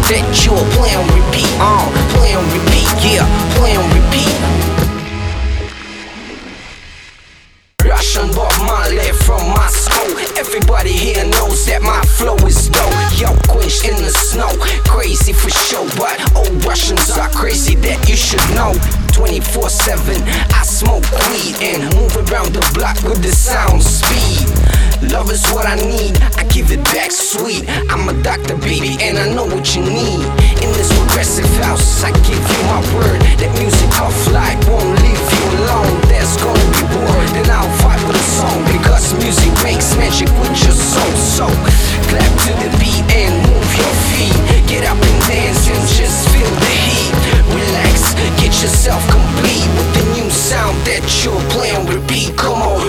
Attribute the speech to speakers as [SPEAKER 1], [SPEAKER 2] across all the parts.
[SPEAKER 1] that you'll play on repeat. Play on repeat, yeah, play on repeat. Russian Bob Marley from Moscow. Everybody here knows that my flow is dope. Yo, quenched in the snow, crazy for sure, but old Russians are crazy, that you should know. 24/7, I smoke weed and move around the block with the sound speed. Love is what I need, I give it back sweet. I'm a doctor, baby, and I know what you need. In this progressive house, I give you my word that music off light won't leave you alone. There's gonna be war, then I'll fight with a song, because music makes magic with your soul. So clap to the beat and move your feet. Get up and dance and just feel the heat. Relax, get yourself complete with the new sound that you'll play on repeat. Come on.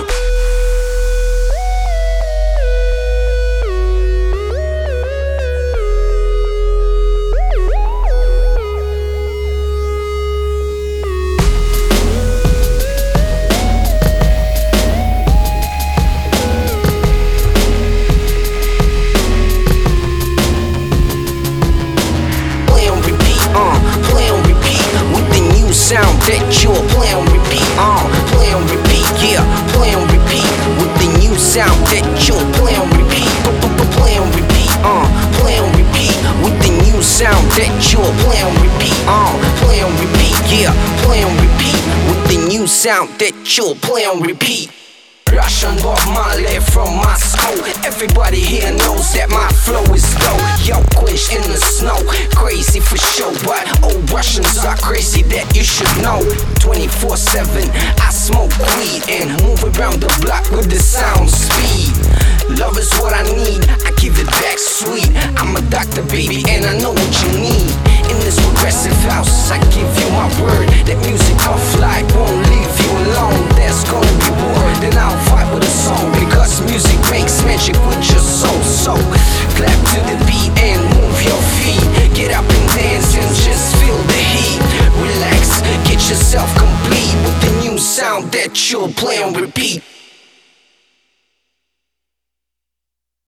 [SPEAKER 1] Sound that you'll play on repeat. Play on repeat, yeah, play on repeat. With the new sound that you'll play on repeat. Play on repeat, play on repeat. With the new sound that you'll play on repeat. Play on repeat, yeah, play on repeat. With the new sound that you'll play on repeat. Russian Bob Marley from Moscow. Everybody here knows that my flow is dope. Yo, quenched in the snow, crazy for sure, but old Russians are crazy, that you should know. 24/7, I smoke weed and move around the block with the sound speed. Love is what I need, I give it back sweet. I'm a doctor, baby, and I know what you need. In this progressive house, I give you my word that music off light won't leave you alone. There's gonna be war, then I'll fight with a song, because music makes magic with your soul. So clap to the beat and move your feet. Get up and dance and just feel the heat. Relax, get yourself complete with the new sound that you'll play on repeat.